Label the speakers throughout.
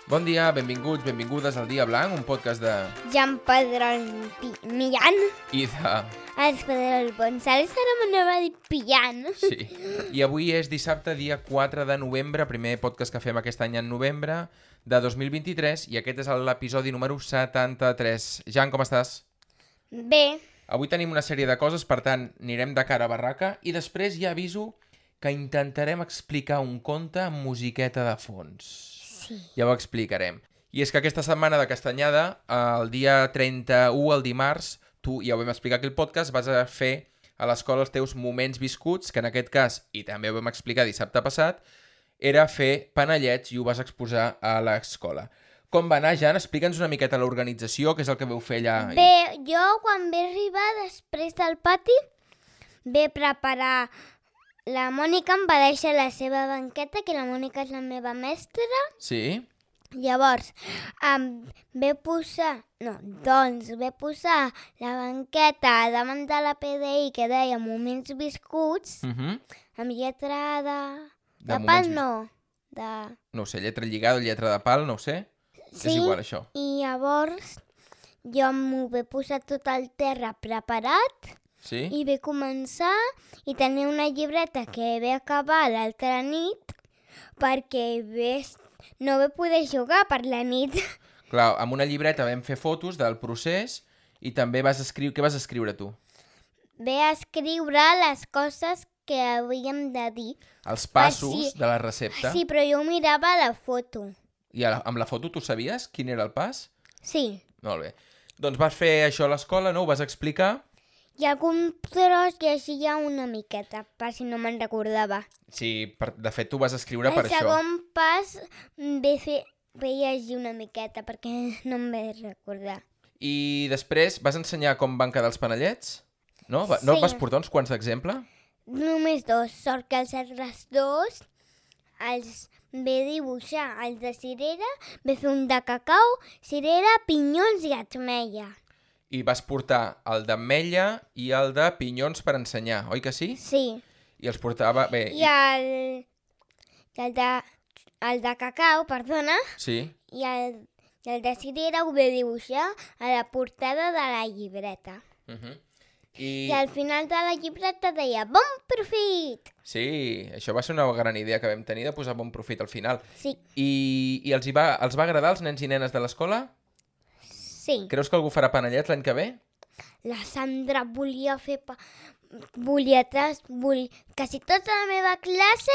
Speaker 1: Bon dia, benvinguts, benvingudes al Dia Blanc, un podcast de...
Speaker 2: Jan Pedrol Millán.
Speaker 1: I de...
Speaker 2: Els Pedrol González ara m'anava a dir Pillan.
Speaker 1: Sí. I avui és dissabte, dia 4 de novembre, primer podcast que fem aquest any en novembre de 2023, i aquest és l'episodi número 73. Jan, com estàs?
Speaker 2: Bé,
Speaker 1: Avui tenim una sèrie de coses, per tant, anirem de cara a barraca, i després ja aviso que intentarem explicar un conte amb musiqueta de fons.
Speaker 2: sí.
Speaker 1: Ja ho explicarem. I és que aquesta setmana de Castanyada, el dia 31, el dimarts, tu, ja ho vam explicar aquí al podcast, vas a fer a l'escola els teus moments viscuts, que en aquest cas, i també ho vam explicar dissabte passat, era fer panellets i ho vas exposar a l'escola. Com va anar, Jan? Explica'ns una miqueta l'organització, què és el que veu fer allà.
Speaker 2: Bé, jo quan ve arribar després del pati, ve preparar... La Mònica em va deixar la seva banqueta, que la Mònica és la meva mestra.
Speaker 1: Sí?
Speaker 2: Llavors, ve posar... No, doncs ve posar la banqueta davant de la PDI que deia Moments Viscuts, amb lletra de pal,
Speaker 1: moments
Speaker 2: no. De...
Speaker 1: No ho sé, lletra lligada o lletra de pal, no ho sé.
Speaker 2: Sí,
Speaker 1: És igual, això.
Speaker 2: i llavors jo m'ho ve posar tot el terra preparat
Speaker 1: Sí?
Speaker 2: i ve començar i tenia una llibreta que ve acabar l'altra nit perquè no ve poder jugar per la nit.
Speaker 1: Clar, amb una llibreta vam fer fotos del procés i també vas escriure... Què vas escriure tu?
Speaker 2: Ve a escriure les coses que havíem de dir.
Speaker 1: Els passos
Speaker 2: sí.
Speaker 1: de la recepta.
Speaker 2: Sí, però jo mirava la foto.
Speaker 1: I amb la foto tu sabies quin era el pas?
Speaker 2: Sí.
Speaker 1: Molt bé. Doncs vas fer això a l'escola, no? Ho vas explicar?
Speaker 2: I algun tros llegia una miqueta, per si no me'n recordava.
Speaker 1: Sí, de fet tu vas escriure per
Speaker 2: El
Speaker 1: això.
Speaker 2: segon pas ve llegir una miqueta, perquè no em ve recordar.
Speaker 1: I després vas ensenyar com van quedar els panellets? No? No
Speaker 2: Sí.
Speaker 1: vas portar uns quants d'exemple?
Speaker 2: Només dos, sort que els altres dos els ve dibuixar. Els de cirera ve fer un de cacau, cirera, pinyons i ametlla.
Speaker 1: I vas portar el d'ametlla i el de pinyons per ensenyar, oi que sí?
Speaker 2: Sí.
Speaker 1: I els portava... Bé,
Speaker 2: I el de cacau, perdona,
Speaker 1: sí.
Speaker 2: i el de cirera ho ve dibuixar a la portada de la llibreta. I al final de la llibreta deia bon profit!
Speaker 1: Sí, això va ser una gran idea que vam tenir de posar bon profit al final.
Speaker 2: Sí.
Speaker 1: I els va agradar als nens i nenes de l'escola?
Speaker 2: Sí.
Speaker 1: Creus que algú farà panellets l'any que ve?
Speaker 2: La Sandra volia fer quasi tota la meva classe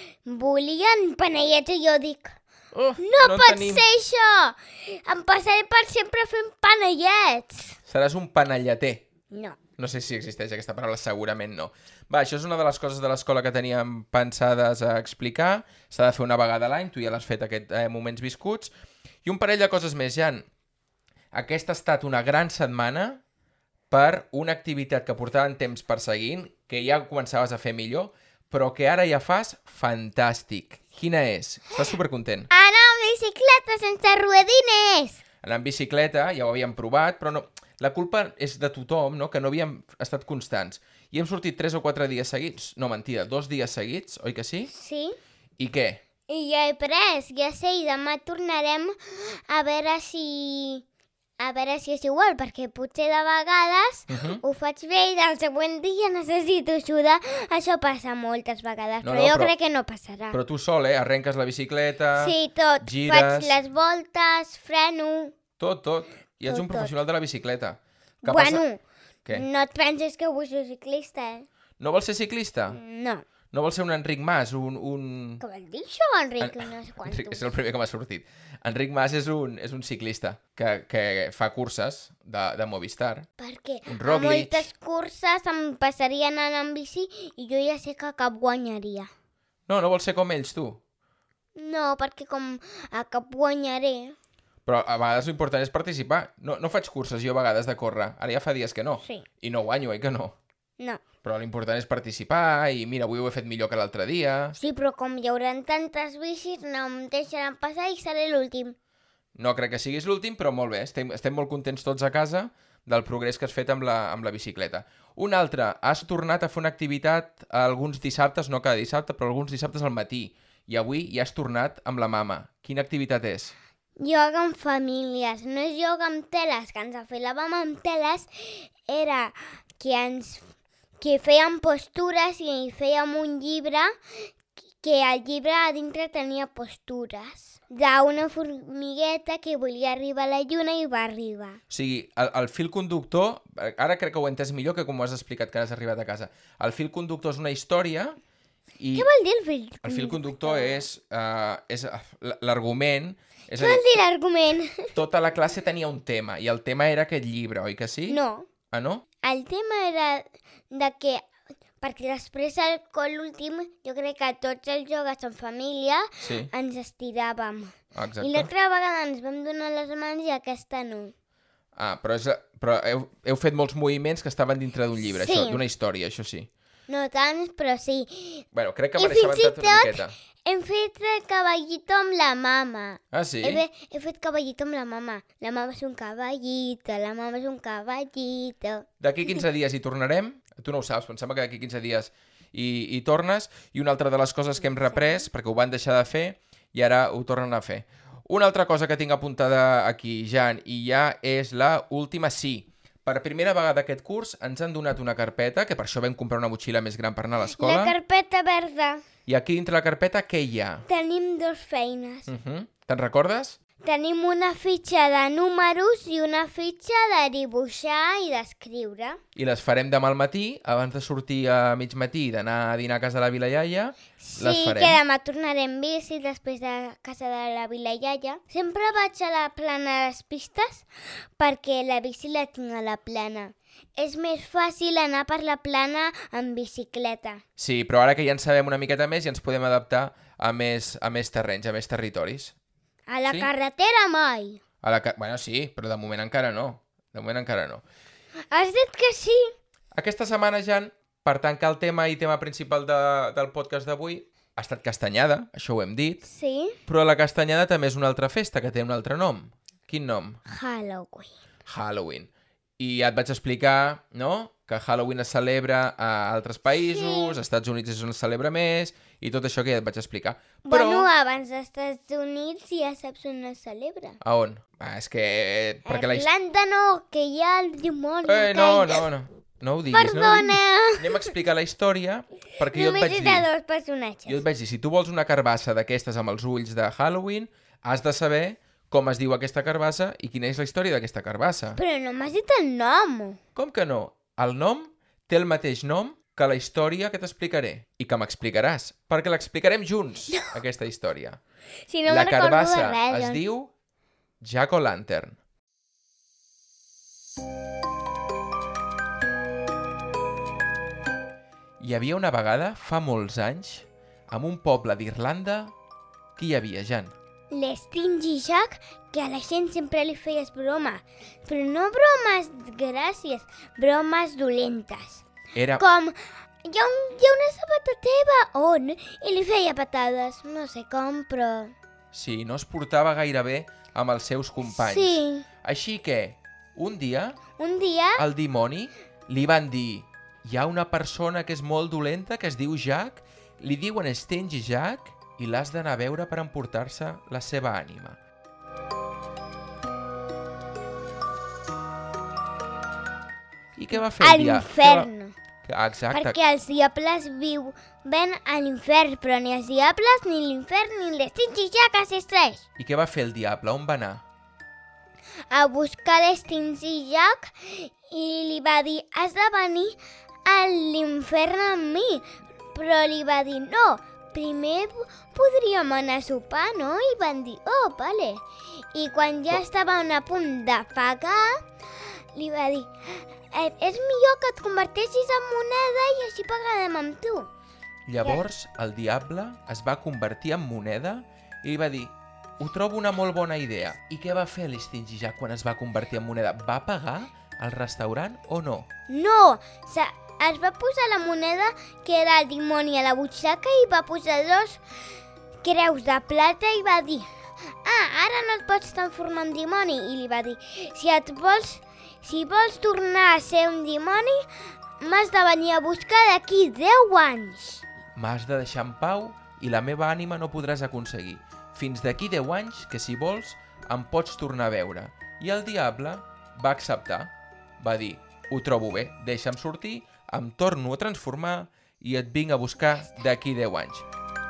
Speaker 2: volien panellets i jo dic no pot ser això! Em passaré per sempre fent panellets!
Speaker 1: Seràs un panelleter.
Speaker 2: No.
Speaker 1: No sé si existeix aquesta paraula, segurament no. Va, això és una de les coses de l'escola que teníem pensades a explicar. S'ha de fer una vegada a l'any, tu ja l'has fet aquest Moments Viscuts. I un parell de coses més, Jan. Aquesta ha estat una gran setmana per una activitat que portaven temps perseguint, que ja començaves a fer millor, però que ara ja fas fantàstic. Quina és? Estàs supercontent.
Speaker 2: Anar amb bicicleta sense ruedines!
Speaker 1: Anar en bicicleta, ja ho havíem provat, però no... La culpa és de tothom, no? Que no havíem estat constants. I hem sortit 3 o 4 dies seguits. No, mentida, 2 dies seguits, oi que sí?
Speaker 2: Sí.
Speaker 1: I què?
Speaker 2: I ja he pres, ja sé, i demà tornarem a veure si és igual, perquè potser de vegades ho faig bé i del següent dia necessito ajuda. Això passa moltes vegades, però jo crec que no passarà.
Speaker 1: Però tu sol, arrenques la bicicleta,
Speaker 2: sí, tot.
Speaker 1: Gires...
Speaker 2: Faig les voltes, freno...
Speaker 1: Tot. I ets un professional de la bicicleta.
Speaker 2: Bueno,
Speaker 1: Què?
Speaker 2: no et penses que vull ser ciclista,
Speaker 1: No vols ser ciclista?
Speaker 2: No.
Speaker 1: No vols ser un Enric Mas, un...
Speaker 2: Què vol dir això, Enric? No sé quantos.
Speaker 1: És el primer que m'ha sortit. Enric Mas és un ciclista que fa curses de Movistar.
Speaker 2: Perquè
Speaker 1: Un
Speaker 2: a
Speaker 1: Roglic.
Speaker 2: moltes curses em passarien anant en bici i jo ja sé que cap guanyaria.
Speaker 1: No vols ser com ells, tu?
Speaker 2: No, perquè com a cap guanyaré...
Speaker 1: Però a vegades l'important és participar. No faig curses jo a vegades de córrer. Ara ja fa dies que no.
Speaker 2: Sí.
Speaker 1: I no guanyo, oi que no?
Speaker 2: No.
Speaker 1: Però l'important és participar i mira, avui ho he fet millor que l'altre dia.
Speaker 2: Sí, però com hi haurà tantes bicis, no em deixaran passar i seré l'últim.
Speaker 1: No crec que siguis l'últim, però molt bé. Estem molt contents tots a casa del progrés que has fet amb la bicicleta. Un altre, has tornat a fer una activitat alguns dissabtes, no cada dissabte, però alguns dissabtes al matí. I avui ja has tornat amb la mama. Quina activitat és?
Speaker 2: ioga amb famílies, no és ioga amb teles, que ens afilàvem amb teles, era que fèiem postures i fèiem un llibre, que el llibre a dintre tenia postures d'una formigueta que volia arribar a la lluna i va arribar.
Speaker 1: O sigui, el fil conductor, ara crec que ho he entès millor que com ho has explicat, que has arribat a casa. El fil conductor és una història i...
Speaker 2: Què vol dir el fil conductor?
Speaker 1: El fil conductor és l'argument...
Speaker 2: Què vol dir l'argument?
Speaker 1: Tota la classe tenia un tema, i el tema era aquest llibre, oi que sí?
Speaker 2: No.
Speaker 1: Ah, no?
Speaker 2: El tema era de que, perquè després al col últim, jo crec que tots els jocs en família ens estiràvem.
Speaker 1: Exacte.
Speaker 2: I l'altra vegada ens vam donar les mans i aquesta no.
Speaker 1: Ah, però heu fet molts moviments que estaven dintre d'un llibre,
Speaker 2: Sí.
Speaker 1: això, d'una història, això sí.
Speaker 2: No tants, però sí.
Speaker 1: Bueno, crec que
Speaker 2: I
Speaker 1: mereixem
Speaker 2: fins i
Speaker 1: entrar una miqueta.
Speaker 2: Hem fet caballito amb la mama.
Speaker 1: Ah, sí?
Speaker 2: He fet caballito amb la mama. La mama és un caballito, la mama és un caballito.
Speaker 1: D'aquí 15 dies hi tornarem. Tu no ho saps, però em sembla que d'aquí 15 dies hi tornes. I una altra de les coses que hem reprès, perquè ho van deixar de fer, i ara ho tornen a fer. Una altra cosa que tinc apuntada aquí, Jan, i ja és la última sí. Per primera vegada aquest curs ens han donat una carpeta, que per això vam comprar una motxilla més gran per anar a l'escola.
Speaker 2: La carpeta verda.
Speaker 1: I aquí dintre la carpeta què hi ha?
Speaker 2: Tenim dos feines.
Speaker 1: Te'n recordes?
Speaker 2: Tenim una fitxa de números i una fitxa de dibuixar i d'escriure.
Speaker 1: I les farem demà al matí, abans de sortir a mig matí i d'anar a dinar a casa de la Vila Iaia. Les farem.
Speaker 2: Que demà tornarem bici després de casa de la Vila Iaia. Sempre vaig a la plana de les pistes perquè la bici la tinc a la plana. És més fàcil anar per la plana amb bicicleta.
Speaker 1: Sí, però ara que ja en sabem una miqueta més ja ens podem adaptar a més terrenys, a més territoris.
Speaker 2: A la carretera mai.
Speaker 1: Bueno, sí, però de moment encara no. De moment encara no.
Speaker 2: Has dit que sí?
Speaker 1: Aquesta setmana, Jan, per tancar el tema i tema principal del podcast d'avui, ha estat Castanyada, això ho hem dit.
Speaker 2: Sí.
Speaker 1: Però la Castanyada també és una altra festa que té un altre nom. Quin nom?
Speaker 2: Halloween.
Speaker 1: Halloween. I ja et vaig explicar, no?, que Halloween es celebra a altres països, als Estats Units és on es celebra més, i tot això que ja et vaig explicar. Però...
Speaker 2: Bueno, abans dels Estats Units ja saps on es celebra.
Speaker 1: A on? És que...
Speaker 2: A Irlanda no, que hi ha el dimoni.
Speaker 1: No ho diguis.
Speaker 2: Perdona.
Speaker 1: Anem a explicar la història, perquè jo et vaig dir...
Speaker 2: Només hi ha dos personatges.
Speaker 1: Jo et vaig dir, si tu vols una carbassa d'aquestes amb els ulls de Halloween, has de saber com es diu aquesta carbassa i quina és la història d'aquesta carbassa.
Speaker 2: Però no m'has dit el nom.
Speaker 1: Com que no? El nom té el mateix nom que la història que t'explicaré i que m'explicaràs, perquè l'explicarem junts, aquesta història.
Speaker 2: Si no
Speaker 1: la
Speaker 2: me'n recordo de
Speaker 1: carbassa
Speaker 2: res.
Speaker 1: es diu Jack-o'-lantern. Hi havia una vegada, fa molts anys, en un poble d'Irlanda, qui hi havia, Jan?
Speaker 2: L'Stingy Jack, que a la gent sempre li feies broma. Però no bromes gràcies, bromes dolentes.
Speaker 1: Era...
Speaker 2: Com, hi ha una sabata teva, on? I li feia patades, no sé com, però...
Speaker 1: Sí, no es portava gaire bé amb els seus companys.
Speaker 2: Sí.
Speaker 1: Així que, un dia,
Speaker 2: el
Speaker 1: dimoni li van dir: hi ha una persona que és molt dolenta, que es diu Jack, li diuen Stingy Jack, i l'has d'anar a veure per emportar-se la seva ànima. I què va fer el dia?
Speaker 2: A l'infern.
Speaker 1: Exacte.
Speaker 2: Perquè els diables viuen a l'infern, però ni els diables, ni l'infern, ni l'Stingy Jack assisteix.
Speaker 1: I què va fer el diable? On va anar?
Speaker 2: A buscar l'Stingy Jack i li va dir: has de venir a l'infern amb mi. Però li va dir: no, primer podríem anar a sopar, no? I van dir: oh, vale. I quan ja estaven a punt de pagar, li va dir: és millor que et converteixis en moneda i així pagarem amb tu.
Speaker 1: Llavors el diable es va convertir en moneda i li va dir: ho trobo una molt bona idea. I què va fer l'Stingy Jack quan es va convertir en moneda? Va pagar al restaurant o no?
Speaker 2: No, es va posar la moneda que era el dimoni a la butxaca i va posar 2 creus de plata i va dir: ara no et pots transformar en dimoni. I li va dir: si vols tornar a ser un dimoni, m'has de venir a buscar d'aquí 10 anys.
Speaker 1: M'has de deixar en pau i la meva ànima no podràs aconseguir. Fins d'aquí 10 anys, que si vols, em pots tornar a veure. I el diable va acceptar. Va dir, ho trobo bé, deixa'm sortir, em torno a transformar i et vinc a buscar d'aquí 10 anys.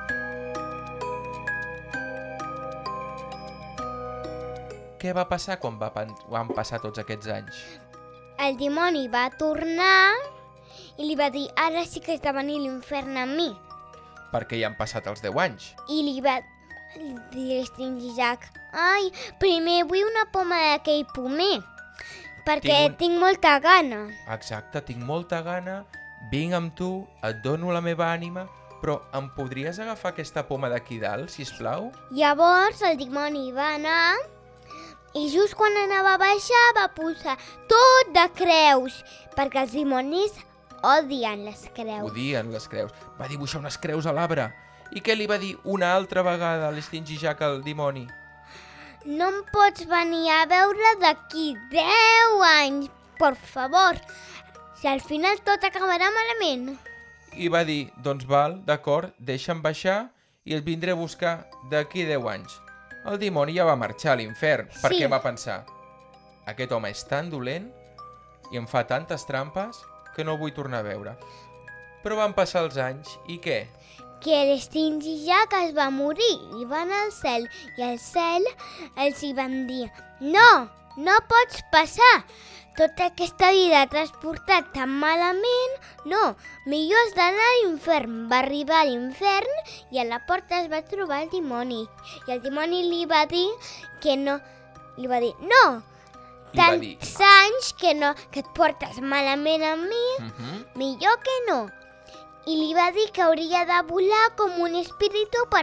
Speaker 1: Què va passar quan van passar tots aquests anys?
Speaker 2: El dimoni va tornar i li va dir, ara sí que has de venir a l'infern amb mi.
Speaker 1: Perquè ja han passat els 10 anys.
Speaker 2: I li va dir Stingy Jack, ai, primer vull una poma d'aquell pomer, perquè tinc molta gana.
Speaker 1: Exacte, tinc molta gana, vinc amb tu, et dono la meva ànima, però em podries agafar aquesta poma d'aquí dalt, sisplau?
Speaker 2: Llavors el dimoni va anar i just quan anava a baixar va posar tot de creus, perquè els dimonis odien les creus.
Speaker 1: Odien les creus. Va dibuixar unes creus a l'arbre. I què li va dir una altra vegada a l'Stingy Jack al dimoni?
Speaker 2: No em pots venir a veure d'aquí 10 anys, per favor. Si al final tot acabarà malament.
Speaker 1: I va dir, doncs val, d'acord, deixa'm baixar i et vindré a buscar d'aquí 10 anys. El dimoni ja va marxar a l'infern, perquè va pensar, aquest home és tan dolent i em fa tantes trampes que no el vull tornar a veure. Però van passar els anys, i què?
Speaker 2: Que l'Stingy Jack es va morir i va anar al cel, i al cel els hi van dir, no pots passar, tota aquesta vida t'has portat tan malament, no, millor has d'anar a l'infern. Va arribar a l'infern i a la porta es va trobar el dimoni, i el dimoni li va dir que no, tants anys que et portes malament amb mi, millor que no. I li va dir que hauria de volar com un espíritu per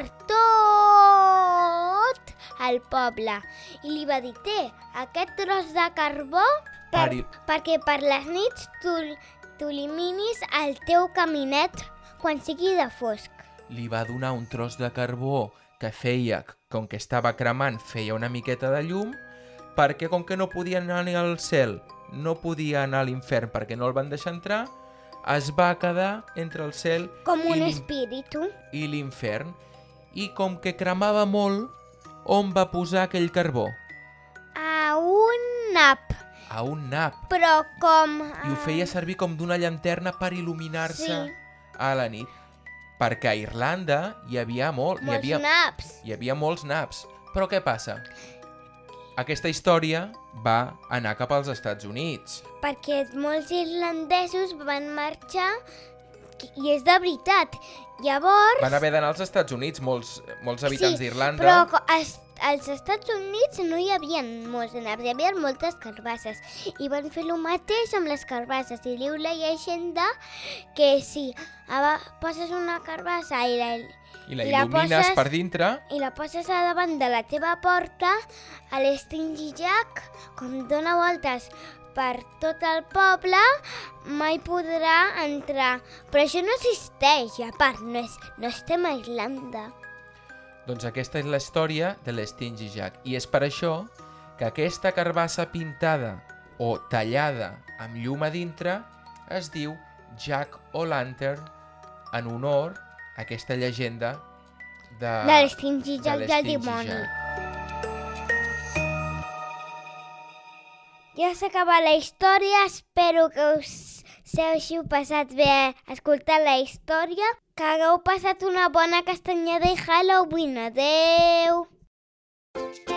Speaker 2: tot el poble. I li va dir, té aquest tros de carbó perquè per les nits tu eliminis el teu caminet quan sigui de fosc.
Speaker 1: Li va donar un tros de carbó que feia, com que estava cremant, feia una miqueta de llum, perquè com que no podia anar ni al cel, no podia anar a l'infern perquè no el van deixar entrar, es va quedar entre el cel
Speaker 2: com un espíritu
Speaker 1: i l'infern. I com que cremava molt, on va posar aquell carbó?
Speaker 2: A un nap.
Speaker 1: A un nap.
Speaker 2: Però com...
Speaker 1: I ho feia servir com d'una llanterna per il·luminar-se a la nit. Perquè a Irlanda hi havia
Speaker 2: naps.
Speaker 1: Hi havia molts naps. Però què passa? Aquesta història va anar cap als Estats Units.
Speaker 2: Perquè molts irlandesos van marxar, i és de veritat. Llavors...
Speaker 1: Van haver d'anar als Estats Units, molts habitants d'Irlanda.
Speaker 2: Però als Estats Units no hi havia molts naps, hi havia moltes carbasses. I van fer el mateix amb les carbasses. I diu la llegenda que si poses una carbassa i la
Speaker 1: il·lumines per dintre
Speaker 2: i la poses a davant de la teva porta, l'Stingy Jack, com dona voltes per tot el poble, mai podrà entrar. Però això no existeix, i a part, no estem a Irlanda.
Speaker 1: Doncs aquesta és la història de l'Stingy Jack. I és per això que aquesta carbassa pintada o tallada amb llum a dintre es diu Jack O'Lantern en honor a aquesta llegenda de
Speaker 2: l'Stingy Jack del dimoni. Ja s'acaba la història, espero que us hagi passat bé escoltar la història, que hagueu passat una bona castanyada i Halloween. Adeu!